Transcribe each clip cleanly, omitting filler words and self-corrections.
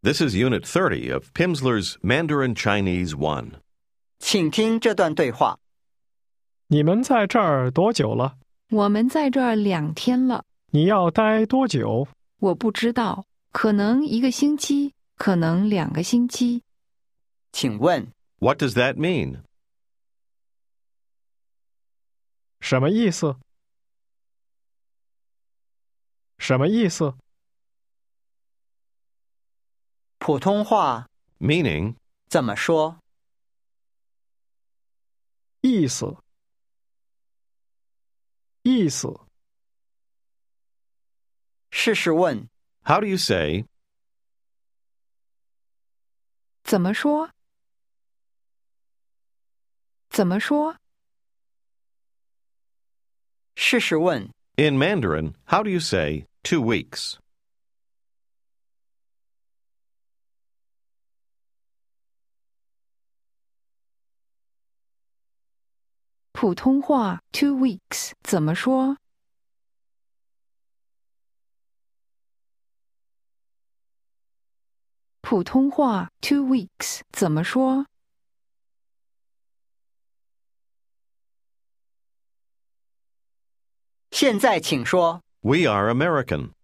This is Unit 30 of Pimsleur's Mandarin Chinese 1. 请听这段对话。 你们在这儿多久了？ 我们在这儿2天了。 你要待多久？ 我不知道，可能1个星期，可能2个星期。 请问 What does that mean? 什么意思？什么意思？ 普通话 Meaning, 怎么说？ 意思。意思。 试试问 how do you say, 怎么说？怎么说？ 试试问 in Mandarin, how do you say 2 weeks? 普通话 2 weeks 怎么说？普通话 2 weeks 怎么说？ 现在请说 We are American.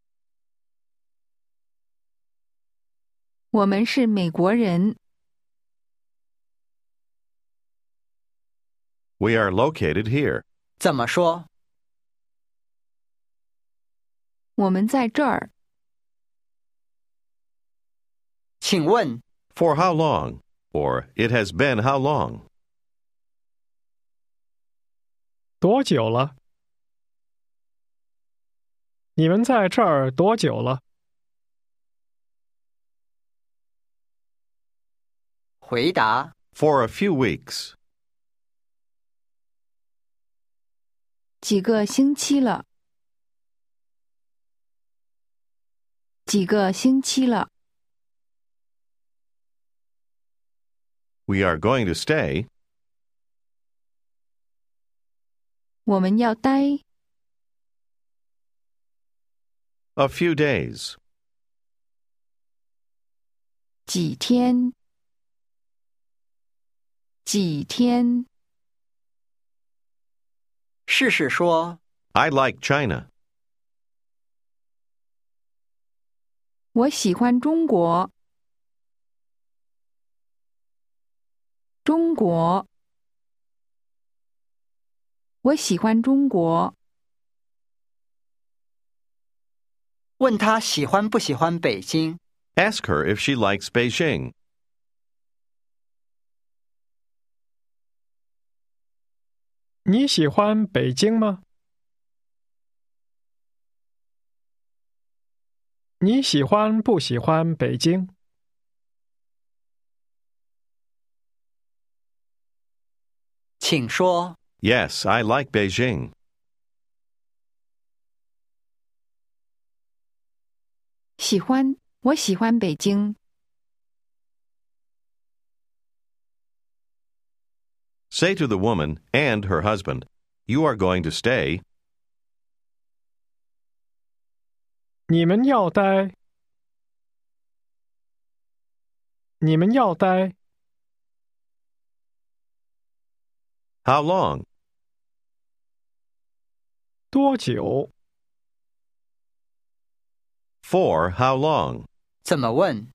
我们是美国人。 We are located here. 怎么说？ 我们在这儿。 请问 For how long? Or it has been how long? 多久了？你们在这儿多久了？ 回答 For a few weeks. 几个星期了。几个星期了。 We are going to stay 我们要待。 a few days. 几天。几天。 试试说 I like China. 我喜欢中国。中国。我喜欢中国。 问他喜欢不喜欢北京。 Ask her if she likes Beijing. 你喜欢北京吗？你喜欢不喜欢北京？ 请说 Yes, I like Beijing. 喜欢，我喜欢北京。 Say to the woman and her husband, You are going to stay. 你们要待。你们要待。 How long? 多久？ For how long? 怎么问？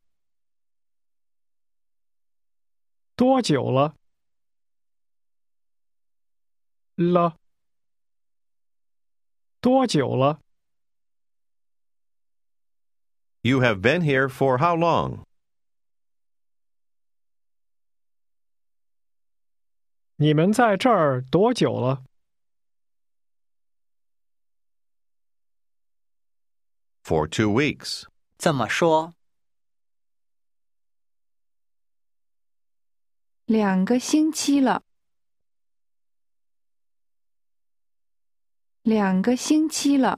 多久了？了。多久了？ You have been here for how long? 你们在这儿多久了？ For 2 weeks. 怎么说？ 2个星期了。2个星期了。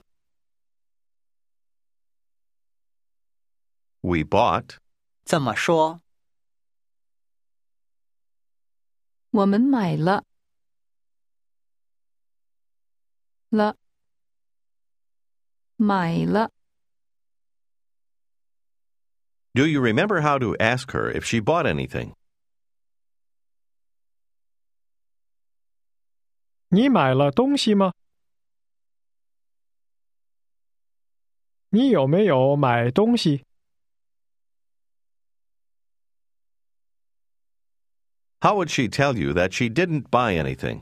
We bought 怎么说？ 我们买了。了。买了。 Do you remember how to ask her if she bought anything? 你买了东西吗？你有没有买东西？ How would she tell you that she didn't buy anything?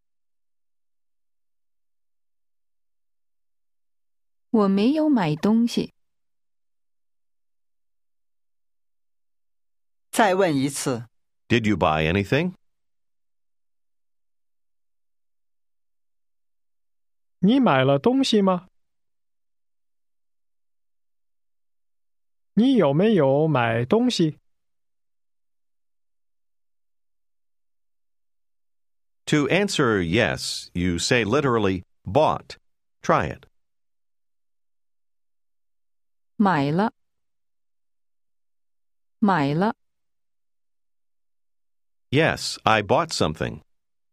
我没有买东西。 再问一次， Did you buy anything? 你买了东西吗？你有没有买东西？ To answer yes, you say literally bought. Try it. 买了，买了， Yes, I bought something.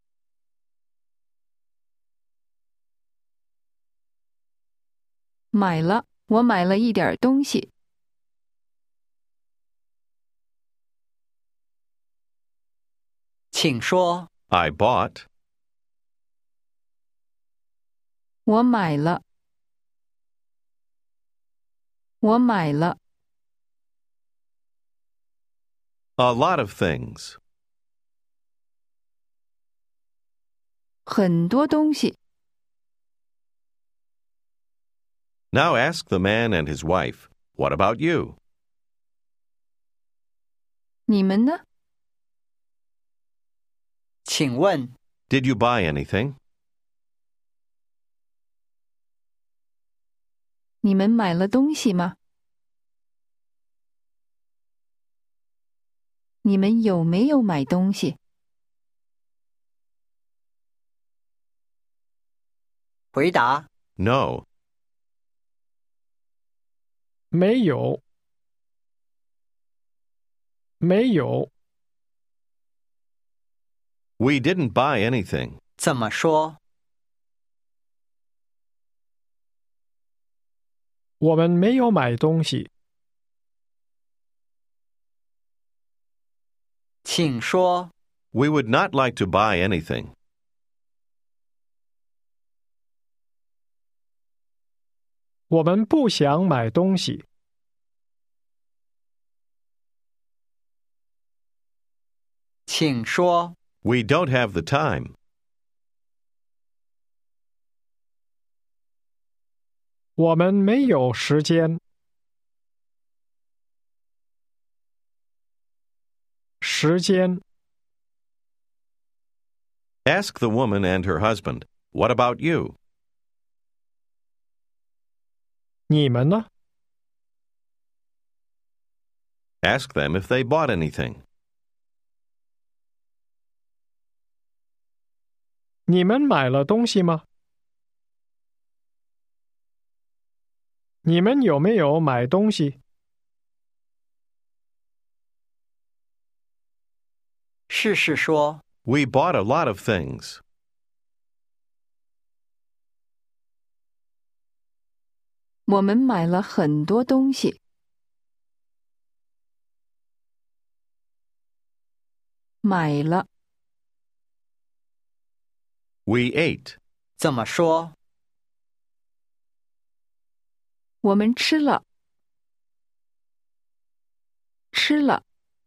买了，我买了一点东西。 请说， I bought. 我买了，我买了 A lot of things. 很多东西。 Now ask the man and his wife, what about you? 你们呢？ 请问， Did you buy anything? 你们买了东西吗？你们有没有买东西？ 回答， No. 没有，没有。 We didn't buy anything. 怎么说？ 我们没有买东西。 请说， We would not like to buy anything. 我们不想买东西。 请说， We don't have the time. 我们没有时间。时间， Ask the woman and her husband, what about you? 你们呢？ Ask them if they bought anything. 你们买了东西吗？你们有没有买东西？ 试试说， We bought a lot of things. 我们买了很多东西。买了， We ate. 怎么说？ 我们吃了，吃了。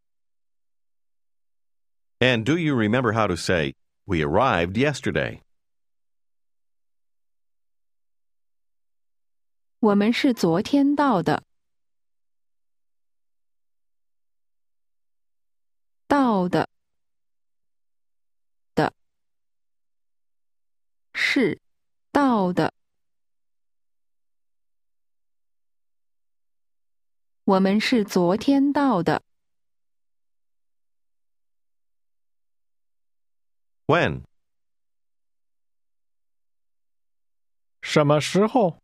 And do you remember how to say, we arrived yesterday? 我们是昨天到的。到的，的，是到的。我们是昨天到的。 When? 什么时候？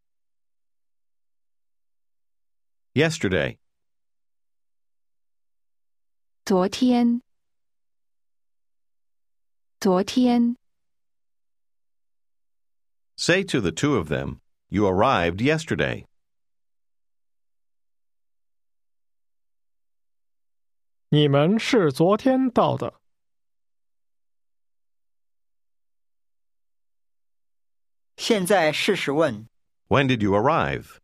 Yesterday. 昨天，昨天。 Say to the two of them, you arrived yesterday. 你们是昨天到的。 现在试试问， When did you arrive?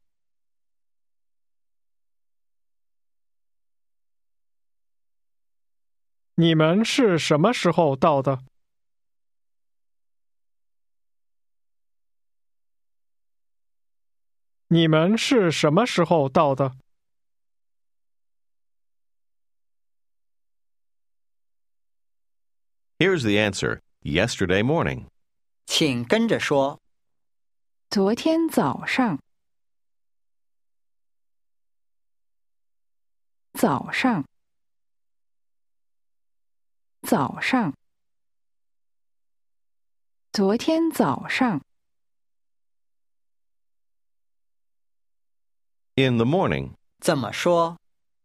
你们是什么时候到的？你们是什么时候到的？ Here's the answer. Yesterday morning. 请跟着说。 昨天早上。早上。早上。昨天早上。 In the morning. 怎么说？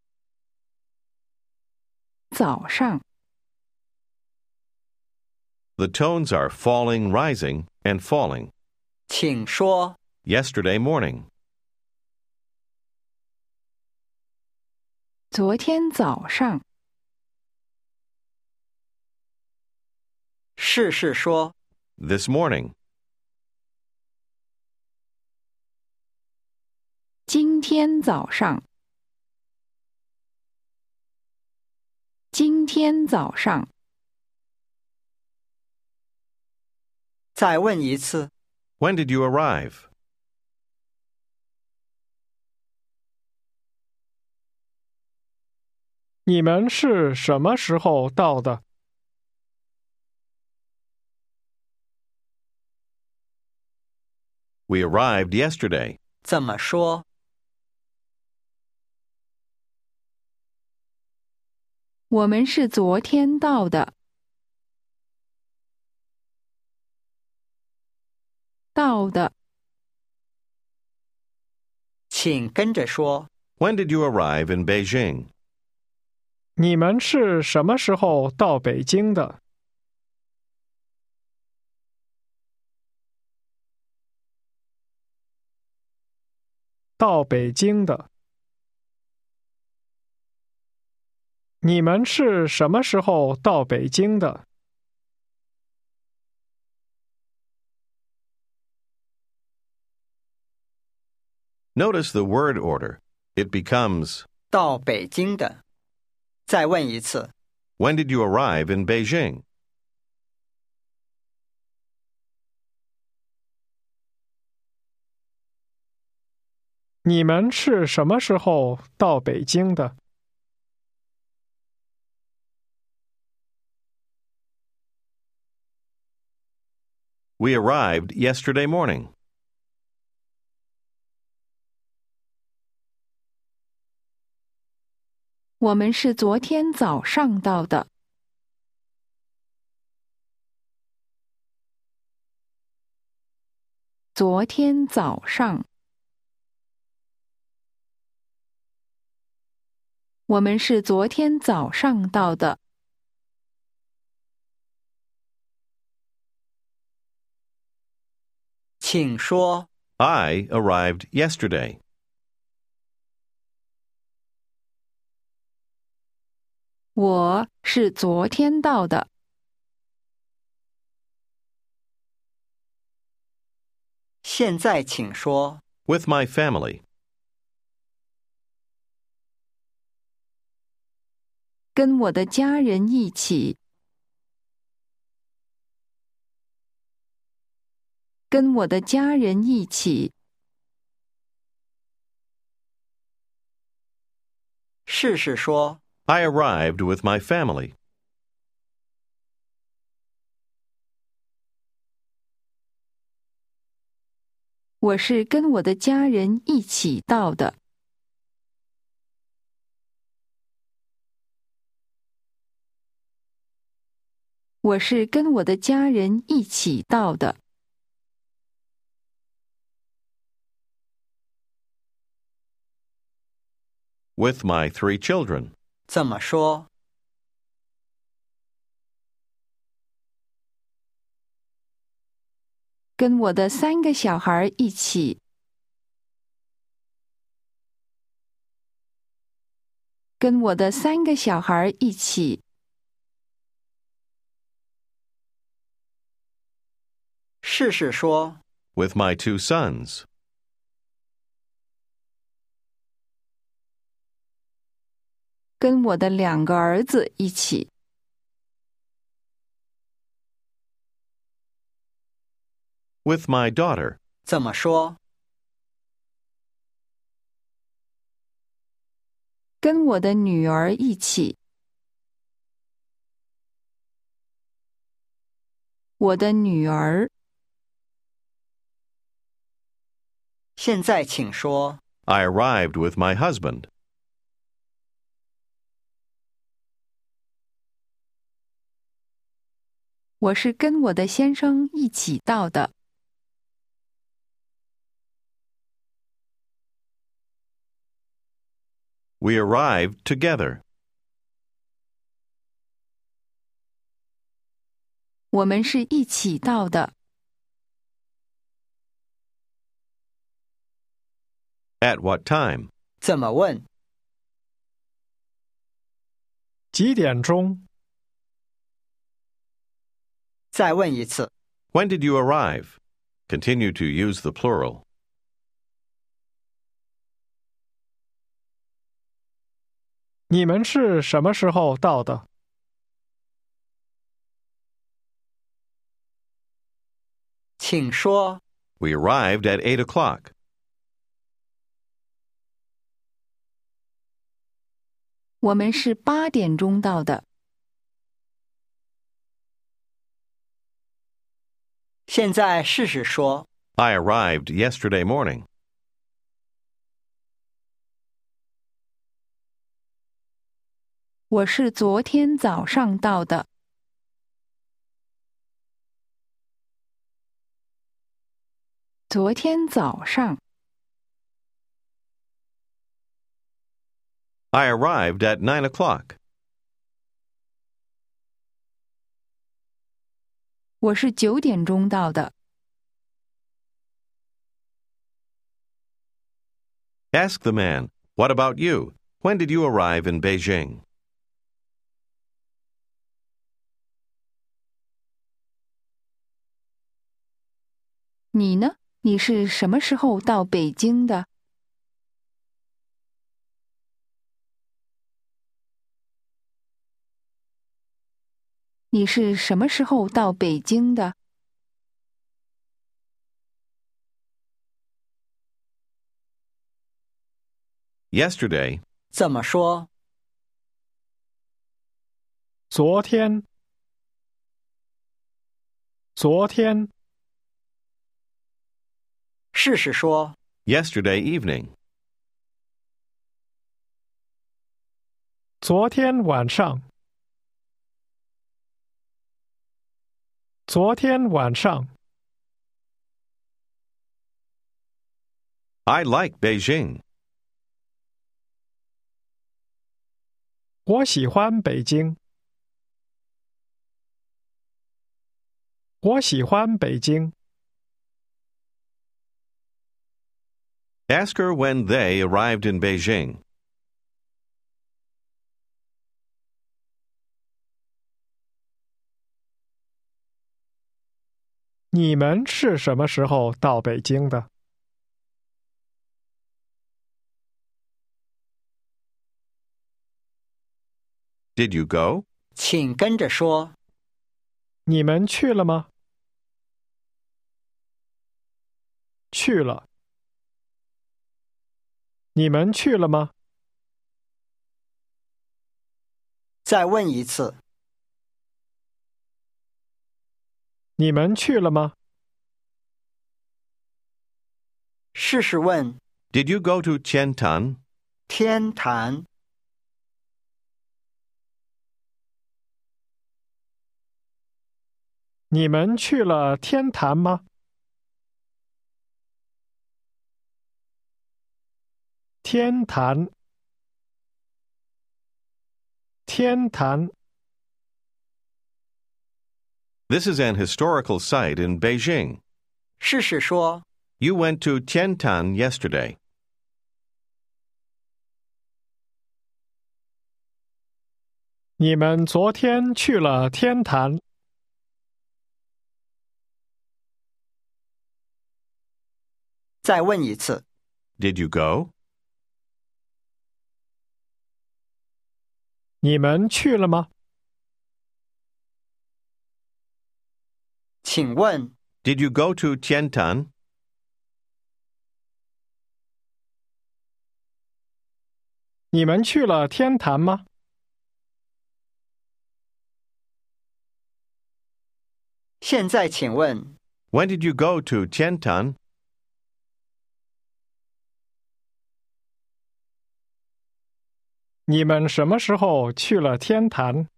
早上。 The tones are falling, rising, and falling. 请说。 Yesterday morning. 昨天早上。 试试说。 This morning. 今天早上。今天早上。 再问一次。 When did you arrive? 你们是什么时候到的？ We arrived yesterday. 怎么说？ 我们是昨天到的。到的。 请跟着说。 When did you arrive in Beijing? 你们是什么时候到北京的？到北京的。你们是什么时候到北京的？ Notice the word order. It becomes, 到北京的。再问一次。 When did you arrive in Beijing? 你们是什么时候到北京的？ We arrived yesterday morning. 我们是昨天早上到的。昨天早上。我们是昨天早上到的。 请说。 I arrived yesterday. 我是昨天到的。 现在请说。 With my family. 跟我的家人一起。跟我的家人一起。 试试说。 I arrived with my family. 我是跟我的家人一起到的。我是跟我的家人一起到的。 With my 3 children. 怎么说？ 跟我的3个小孩一起。 跟我的3个小孩一起。 试试说， With my 2 sons. 跟我的2个儿子一起。 With my daughter. 怎么说？ 跟我的女儿一起。我的女儿。 现在请说， I arrived with my husband. 我是跟我的先生一起到的。 We arrived together. 我们是一起到的。 At what time? 怎么问？ 几点钟？ 再问一次。 When did you arrive? Continue to use the plural. 你们是什么时候到的？ 请说， We arrived at 8 o'clock. 我们是8点钟到的。 现在试试说， I arrived yesterday morning. 我是昨天早上到的。昨天早上。 I arrived at 9 o'clock. 我是9点钟到的。 Ask the man, what about you? When did you arrive in Beijing? 你呢？你是什么时候到北京的？你是什么时候到北京的？ Yesterday. 怎么说？ 昨天。昨天。 试试说， Yesterday evening. 昨天晚上。昨天晚上。 I like Beijing. 我喜欢北京。我喜欢北京。 Ask her when they arrived in Beijing. 你们是什么时候到北京的？ Did you go? 请跟着说， 你们去了吗？去了。你们去了吗？ 再问一次。 你们去了吗？ 试试问， Did you go to Qiantan? 天坛。 你们去了天坛吗？天坛。天坛。 This is an historical site in Beijing. 试试说， You went to Qiantan yesterday. 你们昨天去了天坛。 再问一次， Did you go? 你们去了吗？ 请问 Did you go to Tiantan? 你们去了天坛吗？ 现在请问 When did you go to Tiantan? 你们什么时候去了天坛？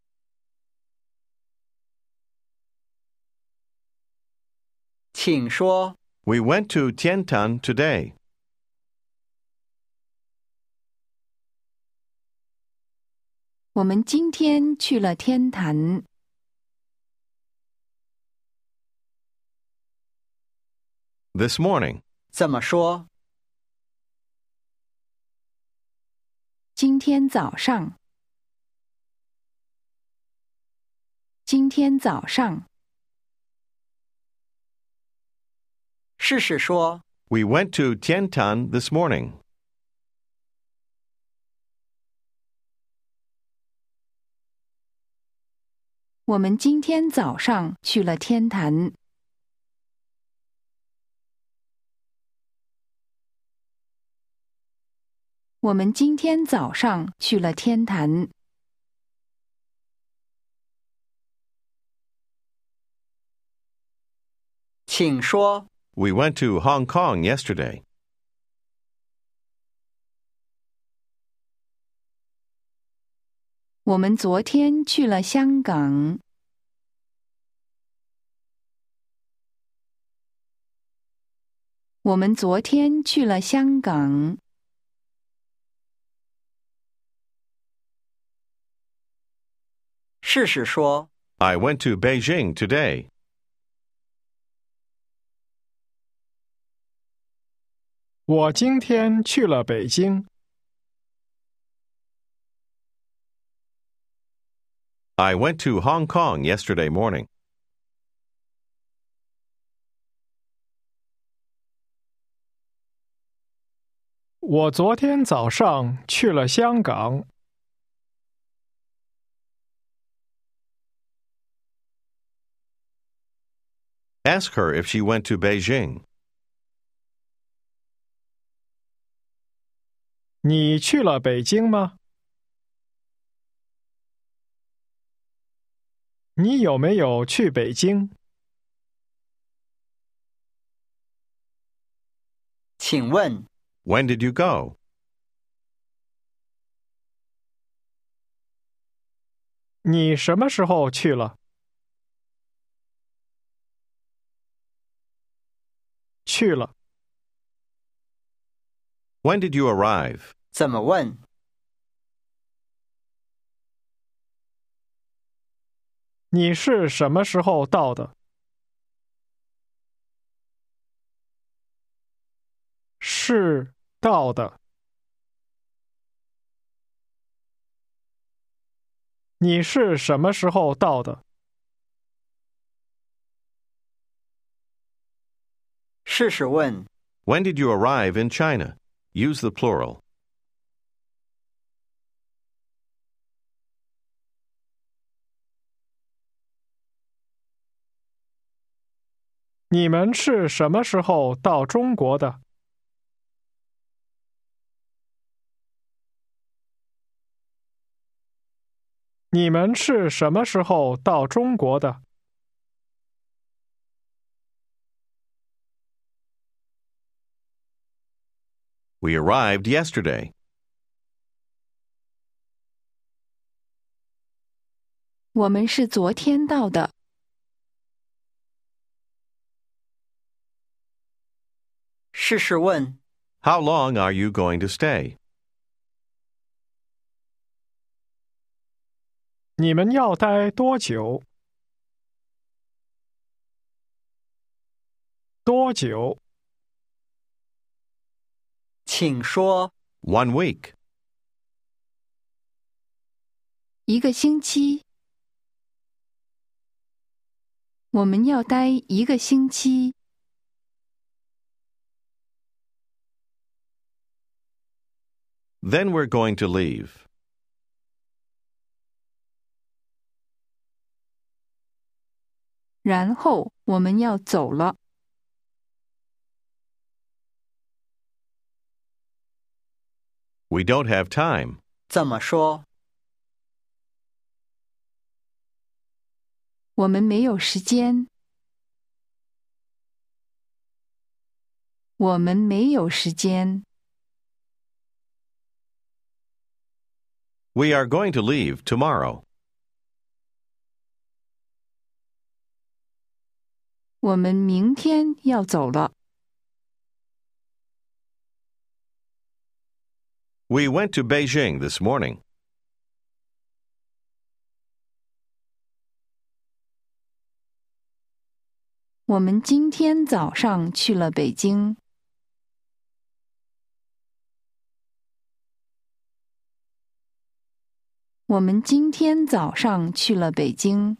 请说 We went to Tiantan today. 我们今天去了天坛。 This morning. 怎么说？ 今天早上。今天早上。 试试说 We went to Tiantan this morning. 我们今天早上去了天坛。我们今天早上去了天坛。 请说 We went to Hong Kong yesterday. 我们昨天去了香港。我们昨天去了香港。 试试说 I went to Beijing today. 我今天去了北京。 I went to Hong Kong yesterday morning. 我昨天早上去了香港。 Ask her if she went to Beijing. 你去了北京吗？你有没有去北京？ 请问 When did you go? 你什么时候去了？去了。 When did you arrive? 怎么问？ 你是什么时候到的？是到的。你是什么时候到的？ 试试问 When did you arrive in China? Use the plural. 你们是什么时候到中国的？你们是什么时候到中国的？ We arrived yesterday. 我们是昨天到的。 试试问 How long are you going to stay? 你们要待多久？多久？ 请说 1 week. 1个星期。我们要待1个星期。 Then we're going to leave. 然后我们要走了。 We don't have time. 怎么说？ 我们没有时间。我们没有时间。 We are going to leave tomorrow. 我们明天要走了。 We went to Beijing this morning. 我们今天早上去了北京。我们今天早上去了北京。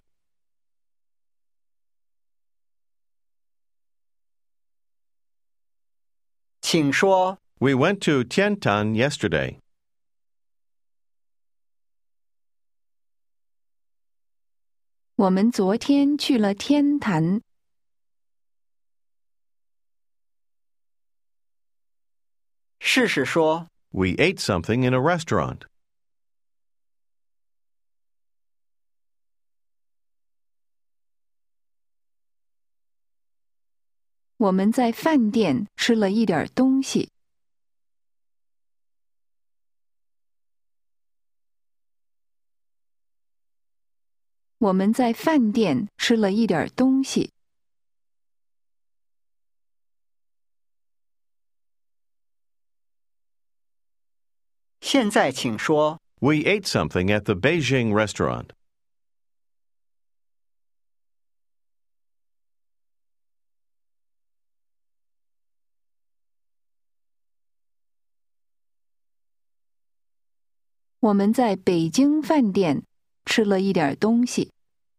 请说。 We went to Tiantan yesterday. 我们昨天去了天坛。 试试说。 We ate something in a restaurant. 我们在饭店吃了一点东西。我们在饭店吃了一点东西。 现在请说。 We ate something at the Beijing restaurant. 我们在北京饭店吃了一点东西。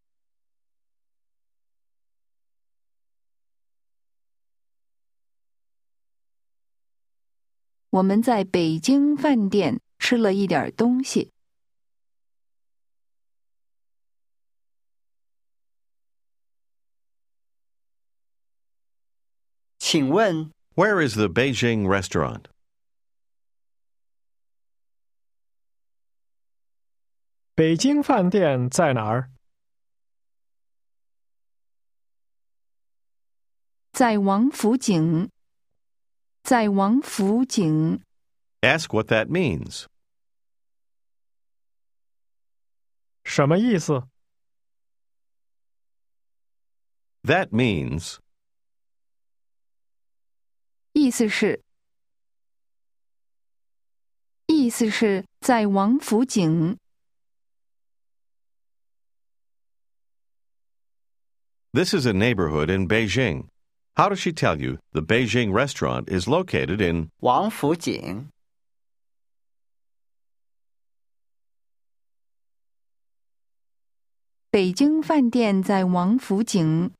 我们在北京饭店吃了一点东西。 请问 Where is the Beijing restaurant? 北京饭店在哪儿？ 在王府井。在王府井。 Ask what that means. 什么意思？ That means 意思是在王府井。 this is a neighborhood in Beijing. How does she tell you the Beijing restaurant is located in 王府井。 北京饭店在王府井。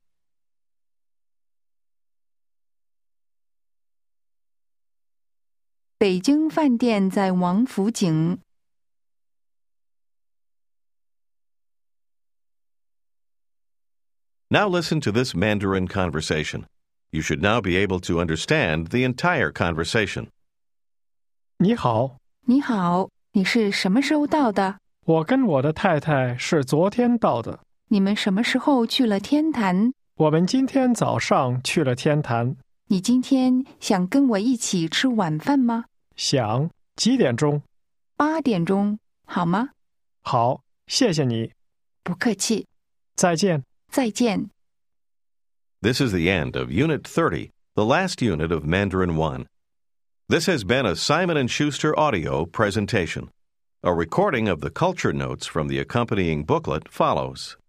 北京饭店在王府井。 Now listen to this Mandarin conversation. You should now be able to understand the entire conversation. 你好， 你好，你是什么时候到的？ 我跟我的太太是昨天到的。 你们什么时候去了天坛？ 我们今天早上去了天坛。 你今天想跟我一起吃晚饭吗？ 想，几点钟 ？8点钟，好吗？ 好，谢谢你。 不客气。 再见。 再见。 This is the end of Unit 30, the last unit of Mandarin 1. This has been a Simon & Schuster audio presentation. A recording of the culture notes from the accompanying booklet follows.